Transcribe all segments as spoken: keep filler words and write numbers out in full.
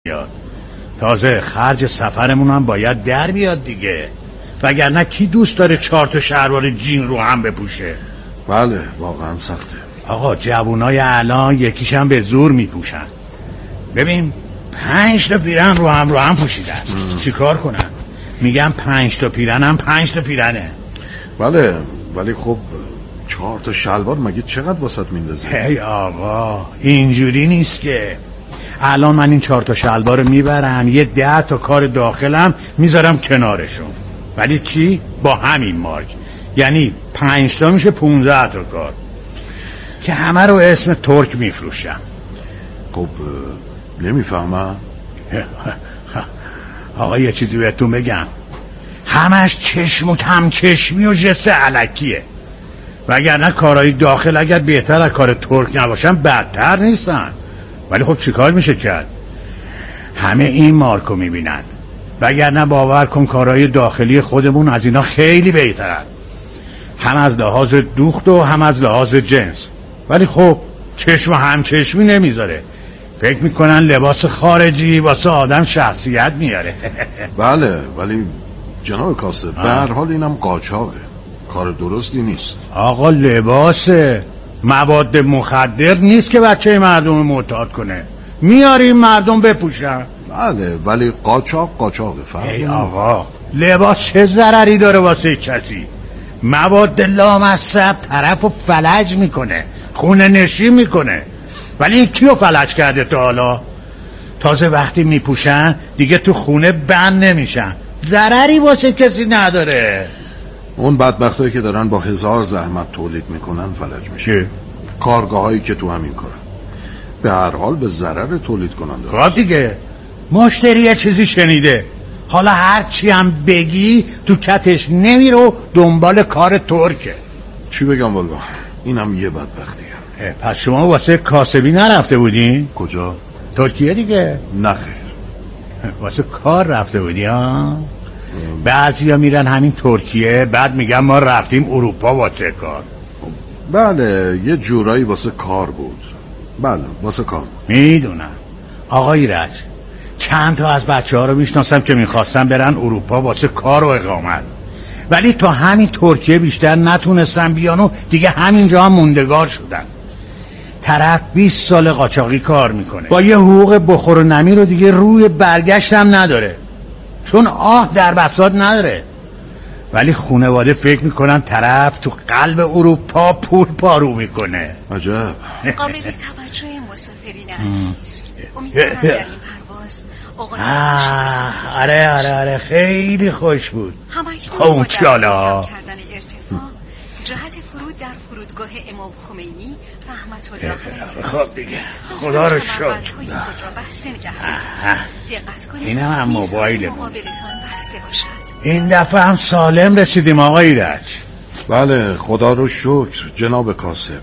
بیاد. تازه خرج سفرمون هم باید در بیاد دیگه، وگرنه کی دوست داره چهار تا شلوار جین رو هم بپوشه؟ بله واقعا سخته آقا. جوونای الان یکیشم به زور میپوشن. ببین پنج تا پیرن رو هم رو هم پوشیدن، چی کار کنن؟ میگم پنج تا پیرن هم پنج تا پیرنه. بله ولی خب چهار تا شلوار مگه چقدر واسط میندازه؟ هی آقا اینجوری نیست که. الان من این چهار تا شلوار رو میبرم، یه ده تا کار داخلم میذارم کنارشون، ولی چی؟ با همین مارک، یعنی پنج تا میشه پونزده تا کار که همه رو اسم ترک میفروشم. خب نمیفهمم. آقا یه چیزی بهتون بگم، همش چشم و کم چشمی و جس علکیه، وگرنه کارهای داخل اگر بهتر از کار ترک نباشن بدتر نیستن. ولی خب چیکار میشه کرد؟ همه این مارکو میبینن، وگرنه باور کن کارهای داخلی خودمون از اینا خیلی بهترن، هم از لحاظ دوخت و هم از لحاظ جنس. ولی خب چشم هم چشمی نمیذاره، فکر میکنن لباس خارجی واسه آدم شخصیت میاره. بله ولی جناب کاسب به هر حال اینم قاچاقه، کار درستی نیست. آقا لباسه، مواد مخدر نیست که بچه مردم معتاد کنه، میاریم مردم بپوشن. بله ولی قاچاق قاچاقه. فرق ای آقا لباس چه ضرری داره واسه کسی؟ مواد لامصب طرف رو فلج میکنه، خونه نشین میکنه، ولی این کیو فلج کرده تا حالا؟ تازه وقتی میپوشن دیگه تو خونه بند نمیشن، ضرری واسه کسی نداره. اون بدبختایی که دارن با هزار زحمت تولید میکنن فلج میشه. کارگاه هایی که تو همین کارن به هر حال به ضرر تولید کننده. خب دیگه مشتری یه چیزی شنیده، حالا هر چی هم بگی تو کتش نمیره و دنبال کار ترکه. چی بگم والا، اینم یه بدبختیه. پس شما واسه کاسبی نرفته بودین؟ کجا؟ ترکیه دیگه. نخیر واسه کار رفته بودی ها؟ بعضی ها میرن همین ترکیه بعد میگن ما رفتیم اروپا واسه کار. بله یه جورایی واسه کار بود. بله واسه کار بود. میدونم آقا ایرج، چند تا از بچه ها رو میشناسم که میخواستن برن اروپا واسه کار و اقامت، ولی تا همین ترکیه بیشتر نتونستن بیان و دیگه همینجا هم موندگار شدن. طرف بیست سال قاچاقی کار میکنه با یه حقوق بخور و نمیر رو دیگه روی برگشت هم نداره، چون آه در بساط نداره، ولی خانواده فکر میکنن طرف تو قلب اروپا پول پارو میکنه. عجب. قابل توجه مسافرین عزیز، امیدوارم در این پرواز اوقات خوشی. آره آره آره خیلی خوش بود. همکنون با در کردن ارتفاع جهت فرود در فرودگاه امام خمینی رحمت الله علیه. خب دیگه خدا رو شکر. این هم موبایلمون، این دفعه هم سالم رسیدیم آقا ایرج. بله خدا رو شکر جناب کاسب.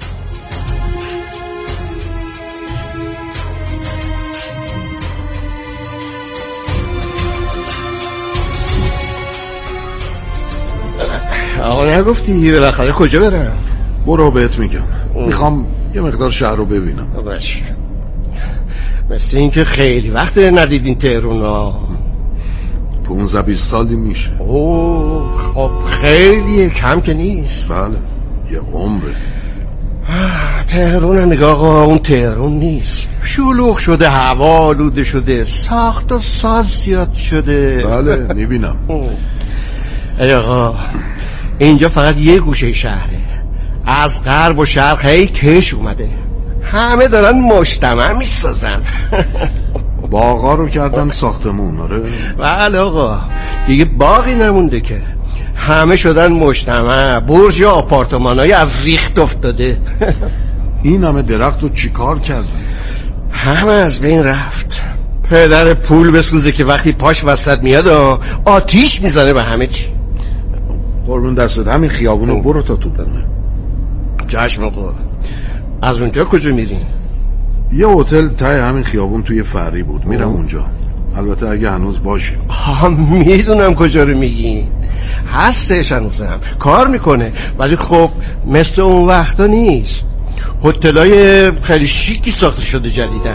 آقا نگفتی بالاخره کجا برم؟ برو بهت میگم. میخوام یه مقدار شهر رو ببینم. باشه. مثل این که خیلی وقت ندیدین تهران ها. پونزده بیست سالی میشه. اوه خب خیلی کم که نیست. بله یه عمره. تهران هم نگاه آقا اون تهران نیست، شلوغ شده، هوا آلوده شده، ساخت و ساز زیاد شده. بله میبینم. ای آقا اینجا فقط یه گوشه شهره، از غرب و شرق هی کش اومده، همه دارن مجتمع میسازن. باغا رو کردن ساختمون. آره بله آقا دیگه باقی نمونده که، همه شدن مجتمع، برج و آپارتمانای از ریخت افتاده. این همه درخت رو چی کار کردن؟ همه از بین رفت. پدر پول بسوزه که وقتی پاش وسط میاد آتیش میزنه به همه چی. قربون دستت همین خیابونو برو تا تو دمه. چشم آقا. از اونجا کجا میرین؟ یه هتل ته همین خیابون توی فری بود، میرم اونجا. البته اگه هنوز باشه. ها میدونم کجا رو میگی، هستش هنوزم کار میکنه، ولی خب مثل اون وقتا نیست. هتلای خیلی شیکی ساخته شده جدیدن،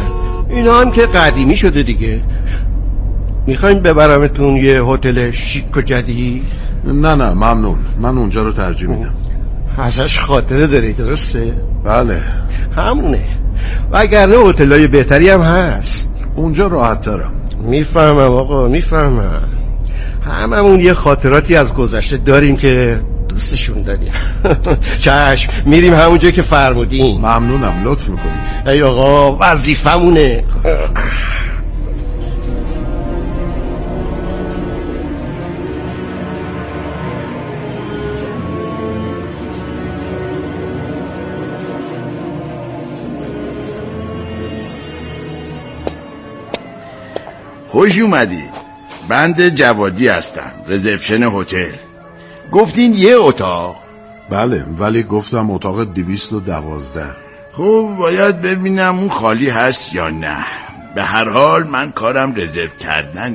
اینا هم که قدیمی شده دیگه. میخواین ببرمتون یه هتل شیک و جدید؟ نه نه ممنون، من اونجا رو ترجیح میدم. ازش خاطره داری درسته؟ بله همونه، وگرنه هتلای بهتری هم هست اونجا. راحت ترم. میفهمم آقا، میفهمم. هممون یه خاطراتی از گذشته داریم که دوستشون داریم. چشم، میریم همونجا که فرمودین. ممنونم، لطف میکنیم. ای آقا وظیفمونه. خوش اومدید. بند جوادی هستم، رزرپشن هتل. گفتین یه اتاق؟ بله، ولی گفتم اتاق دویست و دوازده. خب باید ببینم اون خالی هست یا نه. به هر حال من کارم رزرو کردنه.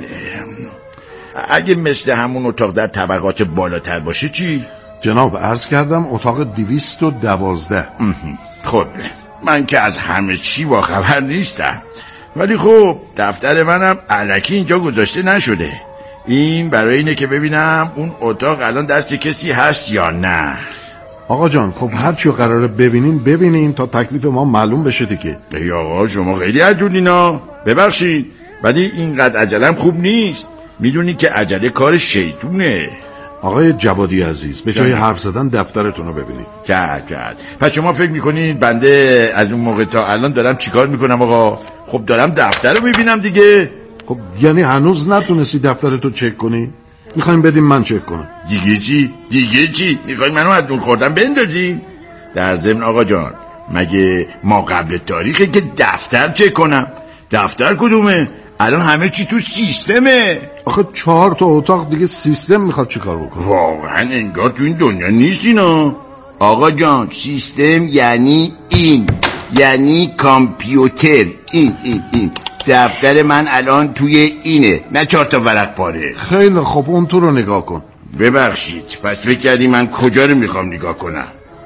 اگه مثل همون اتاق در طبقات بالاتر باشه چی؟ جناب عرض کردم اتاق دویست و دوازده. خب من که از همه چی با خبر نیستم، ولی خب دفتر منم الکی اینجا گذاشته نشده. این برای اینه که ببینم اون اتاق الان دست کسی هست یا نه. آقا جان خب هرچی قراره ببینین ببینین تا تکلیف ما معلوم بشه دیگه. ای آقا شما خیلی عجولینا، ببخشید ولی اینقدر عجلم خوب نیست. میدونی که عجله کار شیطونه. آقای جوادی عزیز به جای حرف زدن دفترتون رو ببینید. کرد کرد پس شما فکر میکنید بنده از اون موقع تا الان دارم چیکار میکنم آقا؟ خب دارم دفتر رو ببینم دیگه. خب یعنی هنوز نتونستی دفترتو چک کنی؟ میخوایم بدیم من چک کنم. دیگه چی؟ دیگه چی؟ میخوایم منو از دور خوردن بندازی؟ در ضمن آقا جان مگه ما قبل تاریخه که دفتر چک کنم؟ دفتر کدومه؟ الان همه چی تو سیستمه. آخه چهار تا اتاق دیگه سیستم میخواد چی کار بکنه؟ واقعا انگار تو این دنیا نیست اینا. آقا جان سیستم یعنی این، یعنی کامپیوتر. این این این دفتر من الان توی اینه، نه چهار تا ورق پاره. خیلی خب اون تو رو نگاه کن. ببخشید پس فکر کردی من کجا رو میخوام نگاه کنم؟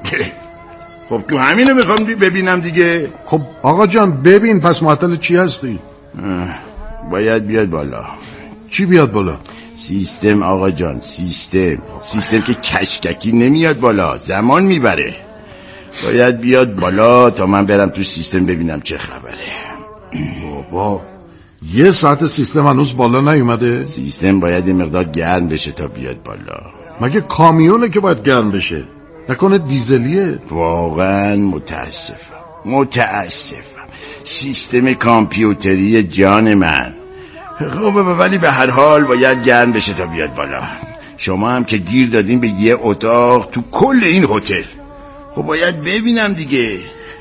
خب تو همینو میخوام ببینم دیگه. خب آقا جان ببین پس معطل چی هستی؟ باید بیاد بالا. چی بیاد بالا؟ سیستم آقا جان، سیستم. سیستم که کشککی نمیاد بالا، زمان میبره. باید بیاد بالا تا من برم تو سیستم ببینم چه خبره. بابا یه ساعت سیستم هنوز بالا نیومده؟ سیستم باید یه مقدار گرم بشه تا بیاد بالا. مگه کامیونه که باید گرم بشه؟ نکنه دیزلیه؟ واقعا متاسفم متاسفم سیستم کامپیوتری جان من. خب ولی به هر حال باید گرم بشه تا بیاد بالا. شما هم که گیر دادین به یه اتاق تو کل این هتل. خب باید ببینم دیگه.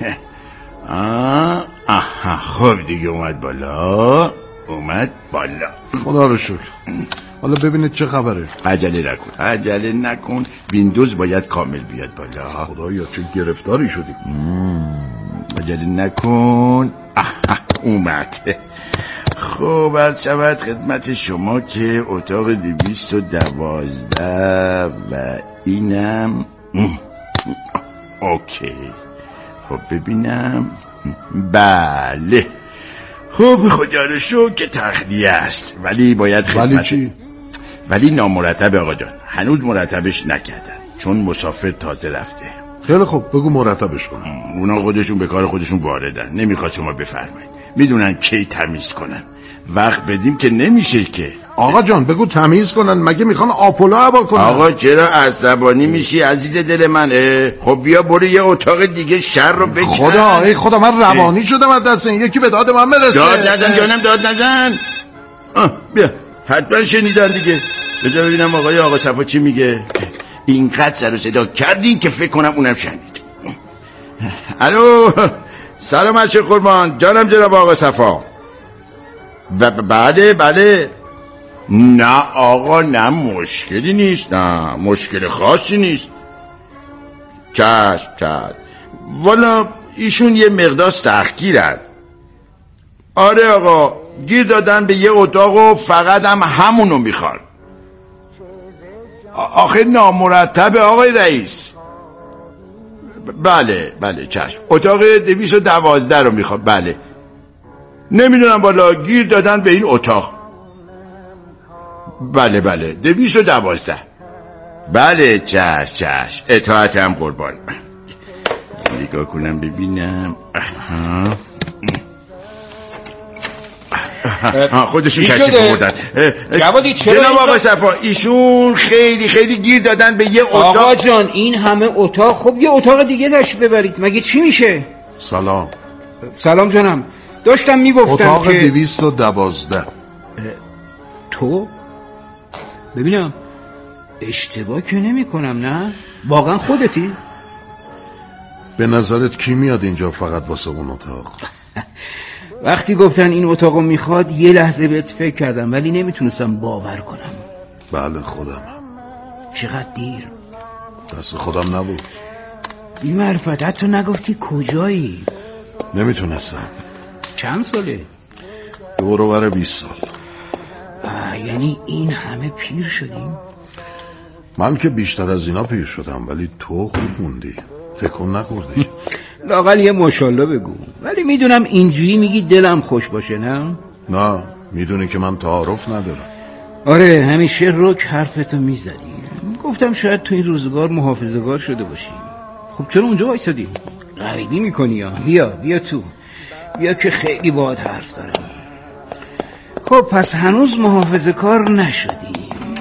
آه آها خب دیگه اومد بالا، اومد بالا. خدا رو شکر. حالا ببینید چه خبره. عجله نکن عجله نکن ویندوز باید کامل بیاد بالا. خدایا چه گرفتاری شدی. عجله نکن. آها اومد. خب عرض شود خدمت شما که اتاق دویست و دوازده و اینم اوکی. خب ببینم. بله خب خدا رو شکر که تخلیه است، ولی باید خدمت. ولی چی؟ ولی نامرتب آقا جان، هنوز مرتبش نکردن چون مسافر تازه رفته. خیلی خوب بگو مرتبش کنم. اونا خودشون به کار خودشون واردن، نمیخواد شما بفرمایید. میدونن کی تمیز کنن، وقت بدیم که نمیشه که. آقا جان بگو تمیز کنن، مگه میخوان آپولو هوا کنن؟ آقا چرا عصبانی میشی عزیز دل من؟ خب بیا برو یه اتاق دیگه شر رو بگیر. خدا ای خدا من روانی شدم از دست این، یکی به داد من برسه. داد نزن جانم داد نزن. آه بیا حتما شنیدن دیگه. بذار ببینم آقای آقا صفا چی میگه. اینقدر سر و صدا کردین که فکر کنم اونم شنید. الو سلام بچه قربان، جانم جناب آقا صفا. بله بله. نه آقا نه مشکلی نیست، نه مشکل خاصی نیست. چشم چشم. والا ایشون یه مقدار سختگیرن. آره آقا گیر دادن به یه اتاق و فقط هم همونو میخوان. آخه نامرتبه آقای رئیس. بله بله چشم. اتاق دویست و دوازده رو میخواد. بله نمیدونم بالا گیر دادن به این اتاق. بله بله دویست و دوازده. بله چشم چشم اطاعتم قربان. نگاه کنم ببینم. خودشون کشیف بردن. جوادی چرا جناب آقا صفا ایشون خیلی خیلی گیر دادن به یه اتاق. آقا جان این همه اتاق، خب یه اتاق دیگه داشت ببرید مگه چی میشه؟ سلام. سلام جانم. داشتم میگفتم اتاق که دویست و دوازده. تو ببینم اشتباه که نمی کنم نه؟ واقعا خودتی؟ به نظرت کی میاد اینجا فقط واسه اون اتاق؟ وقتی گفتن این اتاقو میخواد یه لحظه بهت فکر کردم ولی نمیتونستم باور کنم. بله خودمم. چقدر دیر. دست خودم نبود. بی معرفت حتی نگفتی کجایی؟ نمیتونستم. چند ساله؟ دور و بر بیست سال. آه یعنی این همه پیر شدیم؟ من که بیشتر از اینا پیر شدم ولی تو خوب موندی. تکون نخوردی. لااقل یه ماشاءالله بگو. ولی میدونم اینجوری میگی دلم خوش باشه نه؟ نه میدونی که من تعارف ندارم. آره همیشه رک حرفتو میزنی. گفتم شاید تو این روزگار محافظه‌کار شده باشی. خب چرا اونجا وایسادی؟ غریبی میکنی یا؟ بیا بیا تو. بیا که خیلی باهات حرف دارم. خب پس هنوز محافظه‌کار نشدی.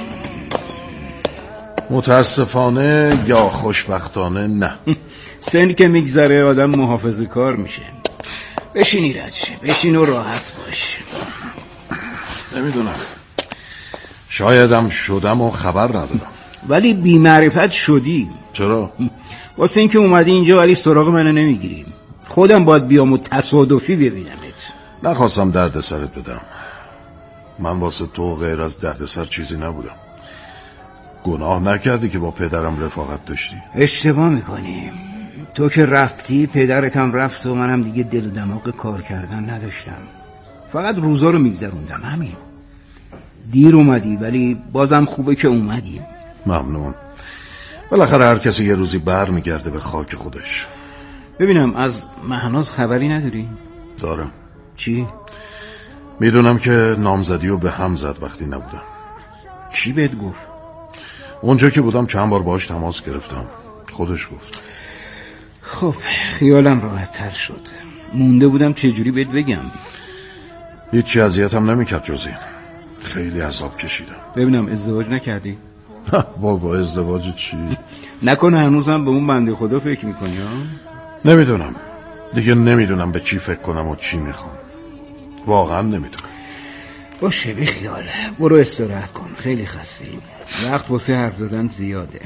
متاسفانه یا خوشبختانه نه. سن که میگذره آدم محافظه‌کار میشه. بشین ایرج، بشین و راحت باش. نمیدونم شایدم شدم و خبر ندارم. ولی بی معرفت شدی. چرا؟ واسه این که اومدی اینجا ولی سراغ منو نمیگیریم. خودم باید بیام و تصادفی ببینمت. نخواستم درد سرت بدم. من واسه تو غیر از درد سر چیزی نبودم. گناه نکردی که با پدرم رفاقت داشتی. اشتباه میکنی. تو که رفتی پدرتم رفت و منم دیگه دل و دماغ کار کردن نداشتم. فقط روزا رو میگذروندم همین. دیر اومدی ولی بازم خوبه که اومدی. ممنون. بالاخره هر کسی یه روزی بر میگرده به خاک خودش. ببینم از مهناز خبری نداری؟ دارم. چی؟ میدونم که نامزدی رو به هم زد وقتی نبودم. کی بهت گفت؟ اونجا که بودم چند بار باهاش تماس گرفتم. خودش گفت. خب خیالم راحت تر شد. مونده بودم چجوری بهت بگم. هیچی اذیتم نمیکرد جز این. خیلی عذاب کشیدم. ببینم ازدواج نکردی؟ بابا ازدواج چی؟ نکنه هنوزم به اون بنده خدا فکر میکنی ها؟ نمیدونم. دیگه نمیدونم به چی فکر کنم و چی میخوام. واقعا نمیدونم. باشه بیخیال. برو استراحت کن. خیلی خستی. وقت واسه حرف زدن زیاده.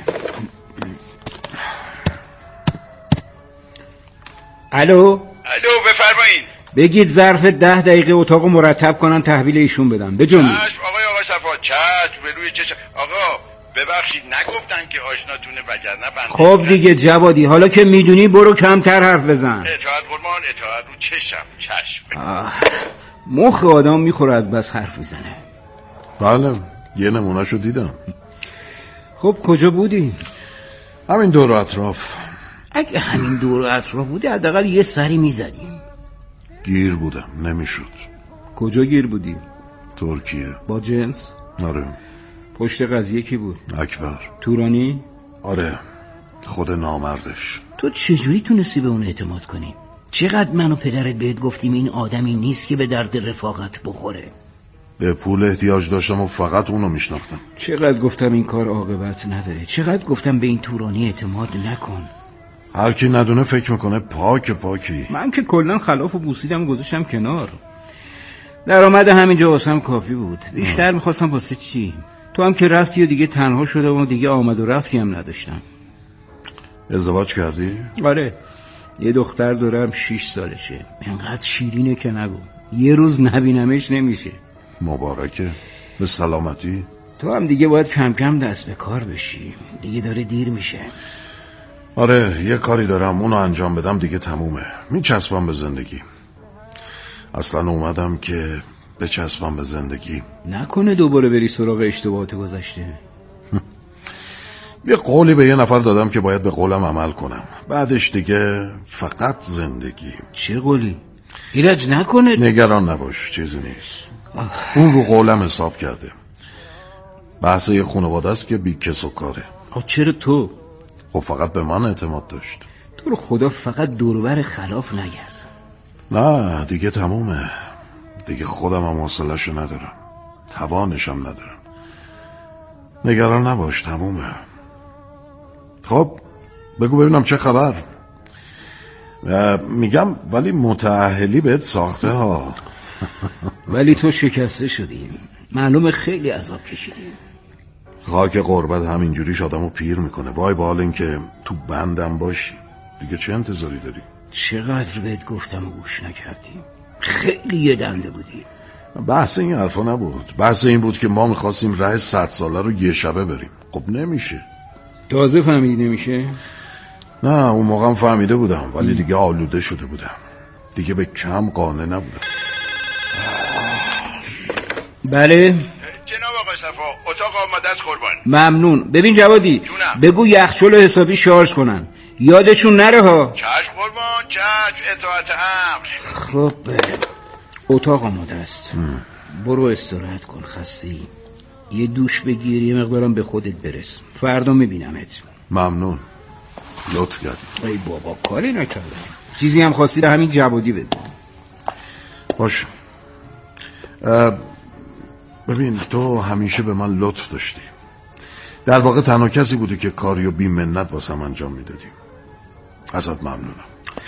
الو الو بفرمایید. بگید ظرف ده دقیقه اتاقو مرتب کنن تحویل ایشون بدم. بجنبید. چشم آقای آقا صفا چشم به روی چشم. آقا ببخشید نگفتن که آشناتونه وگرنه بنده. خب دیگه جوادی حالا که میدونی برو کمتر حرف بزن. اطاعت قربان اطاعت رو چشم چشم. آه. مخ آدم میخوره از بس حرف میزنه. بله یه نمونهشو دیدم. خب کجا بودی؟ همین دور و اطراف. اگه همین دور و اطراف بودی حداقل یه سری میزدیم. گیر بودم نمیشد. کجا گیر بودی؟ ترکیه. با جنس؟ آره. پشت قضیه کی بود؟ اکبر. تورانی؟ آره خود نامردش. تو چجوری تونستی به اون اعتماد کنی؟ چقدر من و پدرت بهت گفتیم این آدمی نیست که به درد رفاقت بخوره. به پول احتیاج داشتم و فقط اونو میشناختم. چقدر گفتم این کار عاقبت نداره. چقدر گفتم به این تورانی اعتماد نکن. هر کی ندونه فکر میکنه پاک پاکی. من که کلا خلاف و بوسیدم گذاشتم کنار. درآمد همینجا واسم کافی بود. بیشتر میخواستم واسه چی؟ تو هم که رفتی و دیگه تنها شدم و دیگه آمد و رفتی هم نداشتم. ازدواج کردی؟ آره یه دختر دارم شیش سالشه. انقدر شیرینه که نگو. یه روز نبینمش نمیشه. مبارکه. به سلامتی. تو هم دیگه باید کم کم دست به کار بشی. دیگه داره دیر میشه. آره یه کاری دارم اونو انجام بدم دیگه تمومه. میچسبم به زندگی. اصلا اومدم که بچسبم به زندگی. نکنه دوباره بری سراغ اشتباهات گذشته. یه قولی به یه نفر دادم که باید به قولم عمل کنم. بعدش دیگه فقط زندگی. چه قولی؟ ایرج نکنه. نگران نباش، چیزی نیست. اون رو قولم حساب کرده. بحث یه خانواده است که بی کس و کاره. آه چرا تو؟ خب فقط به من اعتماد داشت. تو رو خدا فقط دوربر خلاف نگرد. نه دیگه تمومه. دیگه خودم هم حوصله‌شو ندارم، توانشم ندارم. نگران نباش، تمومه. خب بگو ببینم چه خبر. میگم ولی متأهلی بهت ساخته ها. ولی تو شکسته شدی، معلومه خیلی عذاب کشیدی. خاک قربت همینجوریش آدمو پیر میکنه. وای با حال این که تو بندم باشی. دیگه چه انتظاری داری؟ چقدر بهت گفتم و گوش نکردی. خیلی یه دنده بودی. بحث این حرفا نبود. بحث این بود که ما میخواستیم راه صد ساله رو یه شبه بریم. خب نمیشه. تازه فهمیدی نمیشه؟ نه اون موقع هم فهمیده بودم، ولی دیگه آلوده شده بودم. دیگه به کم قانع نبودم. بله جناب آقا صفا، اتاق آماده است قربان. ممنون. ببین جوادی جونم. بگو یخچال حسابی شارژ کنن، یادشون نره ها. چشم قربان، چشم، اطاعت امر. خب اتاق آماده است. برو استراحت کن، خسته‌ای. یه دوش بگیر، یه مقدارم به خودت برس. فردا میبینمت. ممنون، لطف کردی. ای بابا کاری نکردم. چیزی هم خواستی به همین جوادی بده. باشه. ببین تو همیشه به من لطف داشتی. در واقع تنها کسی بودی که کاریو بی منت واسم انجام میدادی. ازت ممنونم.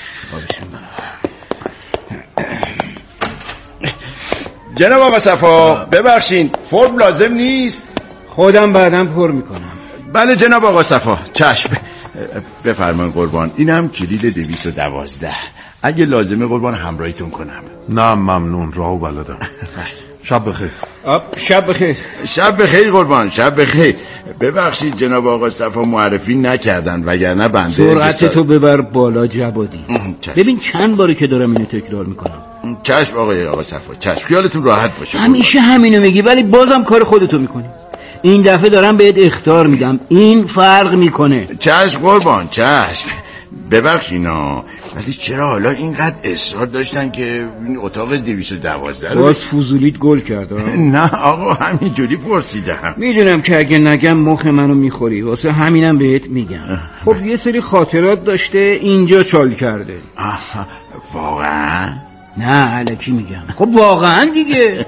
جناب آقا صفا ببخشین، فرم لازم نیست. خودم بعدم پر میکنم. بله جناب آقا صفا، چشم. بفرمایید قربان، این هم کلید دویست و دوازده. اگه لازمه قربان همراهیتون کنم. نه ممنون، راهو بلدم. شب بخیر. شب بخیر. شب بخیر قربان، شب بخیر. ببخشید جناب آقا صفا معرفی نکردن، وگرنه بنده سرعت تو ببر بالا جوادی. چشم. ببین چند باری که دارم اینو تکرار میکنم. چشم آقای آقا صفا، چشم. خیالتون راحت باشه. همیشه همینو میگی ولی بازم کار خودتو میکنی. این دفعه دارم بهت اخطار میدم، این فرق میکنه. چشم قربان، چشم. ببخشینا، ولی چرا حالا اینقدر اصرار داشتن که این اتاق دویست و دوازده رو باز فضولیت گل کرد؟ نه آقا، همینجوری پرسیدم. میدونم که اگه نگم مخ منو میخوری، واسه همینم بهت میگم. خب یه سری خاطرات داشته اینجا چال کرده. آها، واقعا؟ نه الکی میگم. خب واقعا دیگه.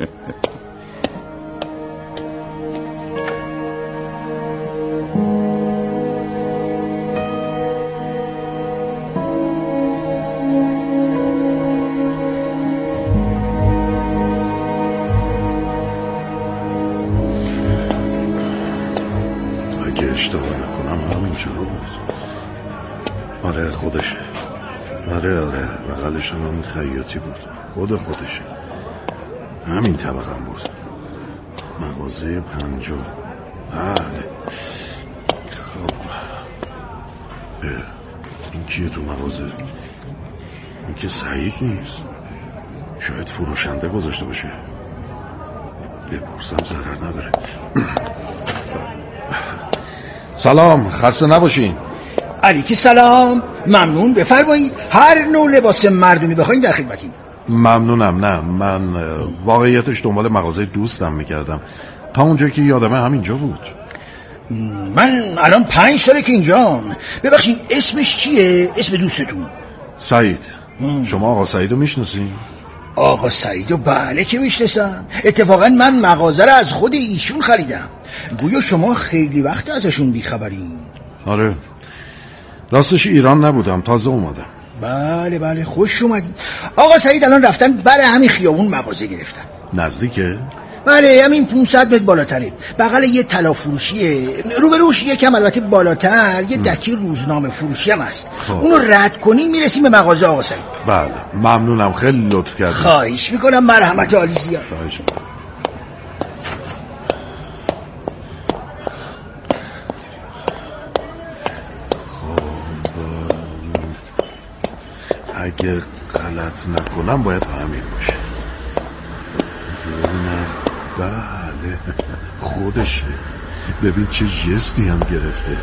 اشتباه نکنم همینجا بود. آره خودشه. آره آره بغلش هم همین خیاطی بود. خود خودشه. همین طبقه هم بود. مغازه پنجم. بله. خب این کیه تو مغازه؟ این که سعید نیست. شاید فروشنده گذاشته باشه. بپرسم ضرر نداره. سلام، خسته نباشین. علیکی سلام، ممنون، بفرمایید. هر نوع لباس مردونی بخواین در خدمتیم. ممنونم. نه من واقعیتش دنبال مغازه دوستم میکردم، تا اونجایی که یادمه همینجا بود. من الان پنج ساله که اینجام. ببخشید اسمش چیه؟ اسم دوستتون؟ سعید. شما آقا سعیدو میشناسین؟ آقا سعیدو بله که میشناسم. اتفاقا من مغازه رو از خود ایشون خریدم. گویا شما خیلی وقت ازشون بیخبرین. آره راستش ایران نبودم، تازه اومدم. بله بله خوش اومدید. آقا سعید الان رفتن برای همین خیابون مغازه گرفتن. نزدیکه؟ بله همین پانصد متر بالاتره، بغل یه طلا فروشیه. روبروش یکم البته بالاتر یه دکی روزنامه فروشی هم هست. اونو رد کنین میرسیم به مغازه آقا سعید. بله ممنونم، خیلی لطف کردید. خواهش میکنم، مرحمت عالی زیاد. خواهش میکنم. اگه غلط نکنم باید همین باشه. بله خودشه. ببین چه جستی هم گرفته.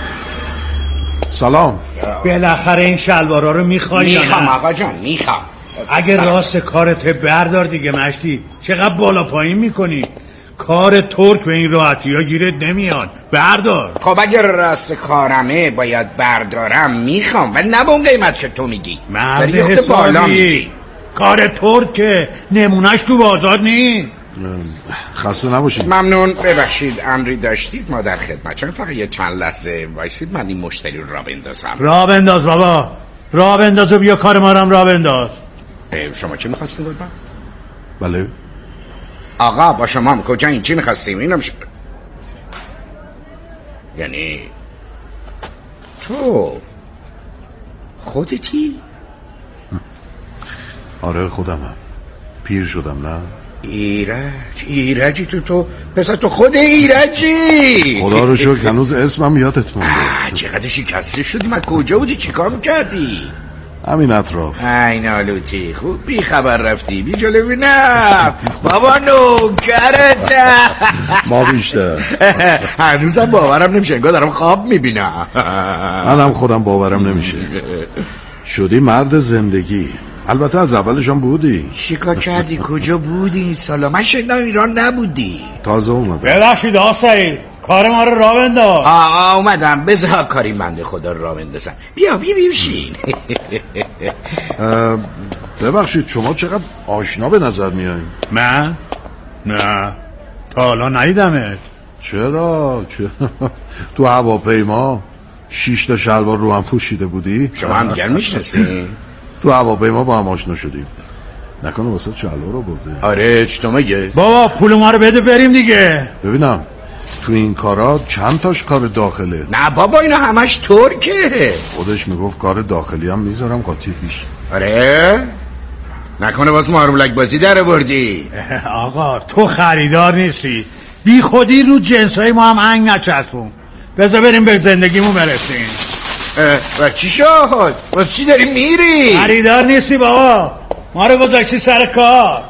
سلام. بالاخره این شلوارا رو میخوای؟ میخوام آقا جان، میخوام. اگه راست کارت بردار دیگه مشتی، چقدر بالا پایین میکنی؟ کار ترک به این راحتی ها گیرت نمیاد، بردار. خب اگر راست کارمه باید بردارم، میخوام ولی نه به اون قیمت که تو میگی. مرد حسابی، کار ترکه نمونهش تو بازار نی. خسته نباشید. ممنون. ببخشید امری داشتید؟ ما در خدمت. چون فقط یه چند لحظه وایسید من این مشتری رو را بندازم. را بنداز بابا، را بنداز و بیا کار ما رو هم را بنداز. شما چی میخواستید بابا؟ بله آقا با شما هم کجا این چی میخواستیم؟ اینم ش... یعنی تو خودتی؟ آره خودمم. پیر شدم نه؟ ایرج ایرجی تو تو پس تو خود ایرجی. خدا رو شکر هنوز اسمم یادت مونده. چقدر شکسته شدی؟ من کجا بودی؟ چیکار میکردی؟ همین اطراف. ای نالوتی خوب بی خبر رفتی. بی جلو بینم بابا نوکرت. ما بیشتر. هنوزم باورم نمیشه، انگار دارم خواب میبینم. منم خودم باورم نمیشه. شدی مرد زندگی. البته از اولش هم بودی. چیکار کردی؟ کجا بودی این سالا؟ من شنیدم ایران نبودی. تازه اومدم. ببخشید آقا سعید، کار ما رو راه بنداز. آه اومدم. بذار کاری بنده خدا رو راه بندازم. بیا بیا بیوشین. ببخشید شما چقدر آشنا به نظر میایین. من؟ نه تا حالا ندیدمت. چرا؟ چرا؟ تو هواپیما شش تا شلوار رو هم پوشیده بودی؟ شما هم دیگر میشناسین؟ تو هواپیما با هم آشنا شدیم. نکنه واسه شلوار رو برده؟ آره چطور میگه؟ بابا پول ما رو بده بریم دیگه. ببینم تو این کارا چند تاش کار داخله؟ نه بابا اینا همش ترکه. خودش میگفت کار داخلی هم میذارم قاطی پیش. آره؟ نکنه باز مارمولک بازی در آوردی؟ آقا تو خریدار نیستی، بی خودی رو جنسای ما هم انگ نچسبون. بذار بریم به زندگیمون برسیم. و چی شد؟ و چی داری میری؟ خریدار نیستی بابا، ما رو گذاشتی سر کار.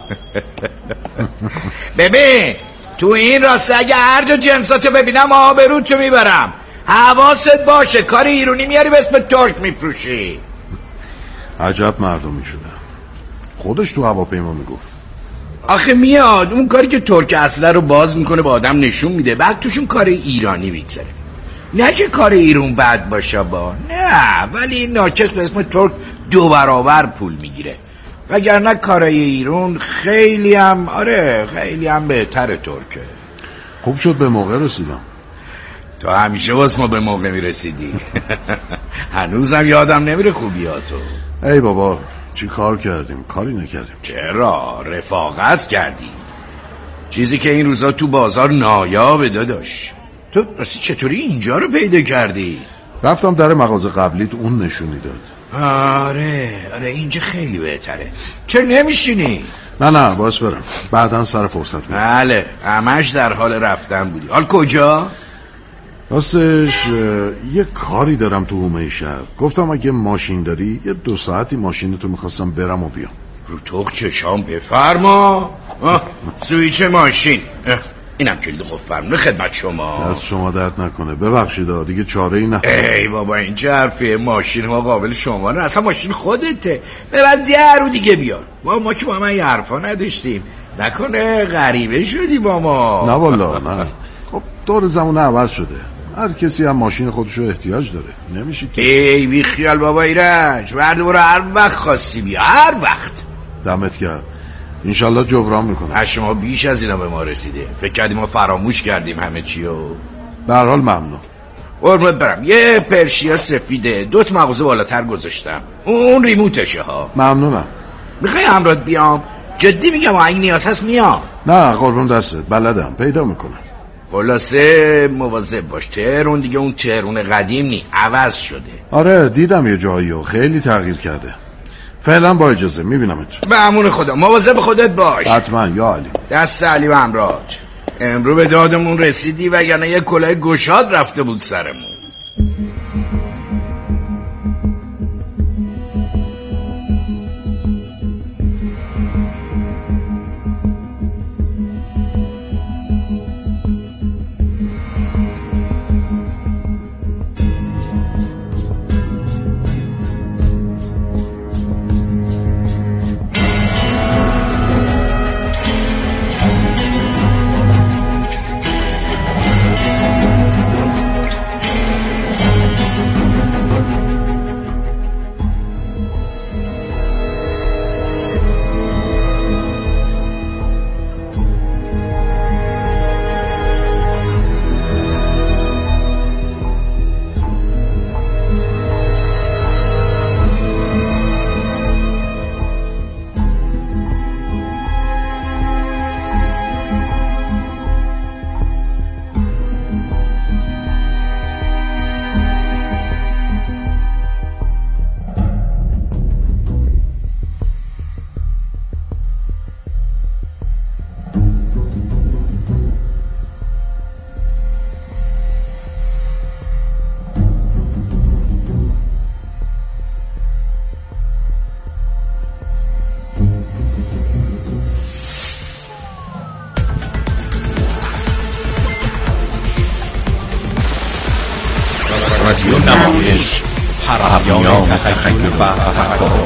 ببین تو این راسته اگه هر جا جنساتو ببینم آبروت تو میبرم. حواست باشه کار ایرونی میاری به اسم ترک میفروشی. عجب مردمی شدم. خودش تو هواپیما میگفت. آخه میاد اون کاری که ترک اصله رو باز میکنه به آدم نشون میده، بعد توشون کار ایرانی میگذره. نه که کار ایرون بد باشه با نه، ولی ناچس به اسم ترک دو برابر پول میگیره. وگرنه کارای ایرون خیلی هم آره خیلی هم بهتره ترکه. خوب شد به موقع رسیدم. تو همیشه واسه ما به موقع میرسیدی. هنوزم یادم نمیره خوبیاتو. ای بابا چی کار کردیم؟ کاری نکردیم. چرا؟ رفاقت کردیم. چیزی که این روزا تو بازار نایابه داداش. تو راستی چطوری اینجا رو پیدا کردی؟ رفتم در مغازه قبلیت اون نشونی داد. آره آره اینجا خیلی بهتره. چرا نمیشینی؟ نه نه باز برم بعداً سر فرصت میرم. بله همش در حال رفتن بودی. حال کجا؟ راستش یه کاری دارم تو حومه شهر. گفتم اگه ماشین داری یه دو ساعتی ماشینتو میخواستم برم و بیام. رو تخ چشام بفرما. سویچ ماشین اینم کلید قفل خدمت شما. از شما درد نکنه. ببخشید دیگه چاره ای نه. ای بابا این چه حرفیه؟ ماشین ما قابل شما نه، اصلا ماشین خودته. ببر در رو دیگه بیار. با ما که با من یه حرفا نداشتیم. نکنه غریبه شدی با ما؟ نه والا نه. خب دور زمونه عوض شده، هر کسی هم ماشین خودشو احتیاج داره. نمیشه که ای بی خیال بابا ایرج. برد برو هر وقت خواستی بیا، هر وقت. دمت گرم. انشالله جبران میکنم. از شما بیش از اینا به ما رسیده. فکر کردیم ما فراموش کردیم همه چیو. به هر حال ممنون. قربونت برم. یه پرشیا سفیده دوت مغازه بالاتر گذاشتم، اون ریموتشه ها. ممنونم. میخوای همراهت بیام؟ جدی میگم اگه نیاز هست میام. نه قربون دستت، بلدم پیدا میکنم. خلاصه مواظب باش. تهرون دیگه اون تهرون قدیم نی، عوض شده. آره دیدم یه جاییو خیلی تغییر کرده. فعلا با اجازه میبینمت. به امون خدا. مواظب خودت باش. حتما یا علی. دست علی و همراهت. امرو به دادمون رسیدی وگرنه یه کلاه گشاد رفته بود سرمون. رادیو نمایش، پیام تخیل و تفکر.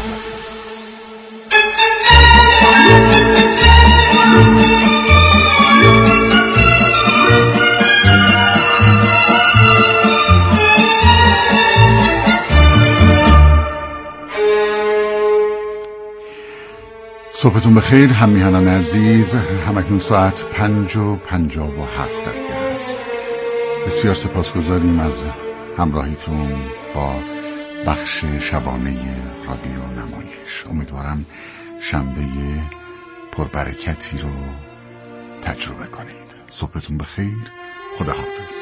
صبحتون بخیر همیهنان عزیز. همکنون ساعت پنج و پنجاه و هفت دقیقه است. بسیار سپاسگزاریم از همراهیتون با بخش شبانه رادیو نمایش. امیدوارم شنبه پربرکتی رو تجربه کنید. صبحتون بخیر. خداحافظ.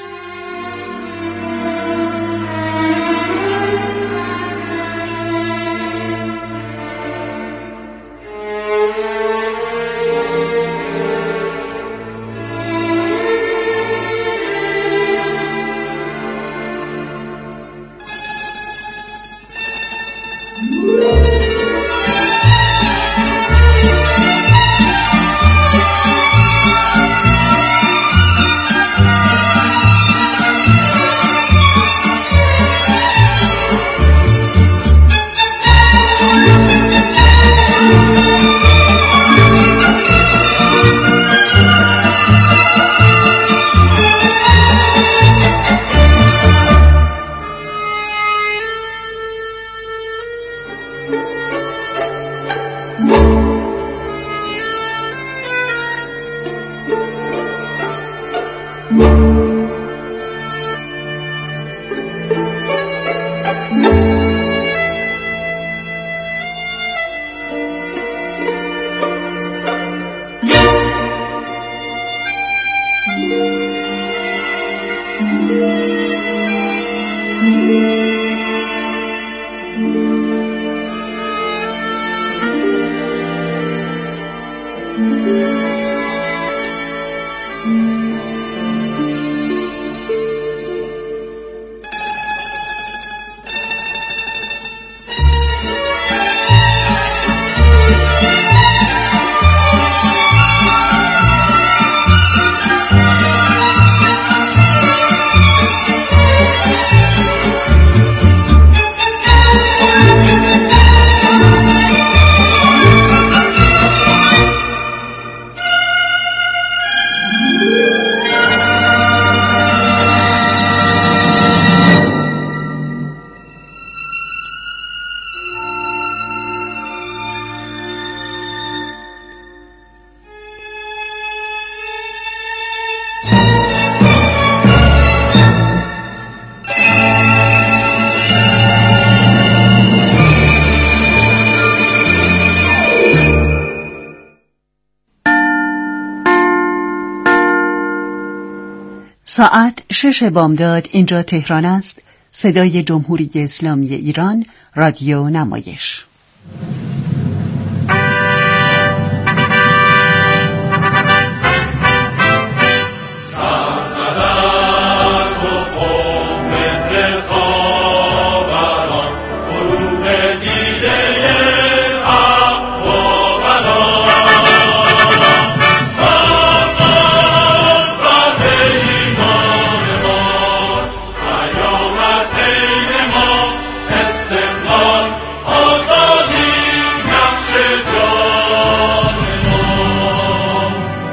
ساعت شش بامداد. اینجا تهران است. صدای جمهوری اسلامی ایران، رادیو نمایش.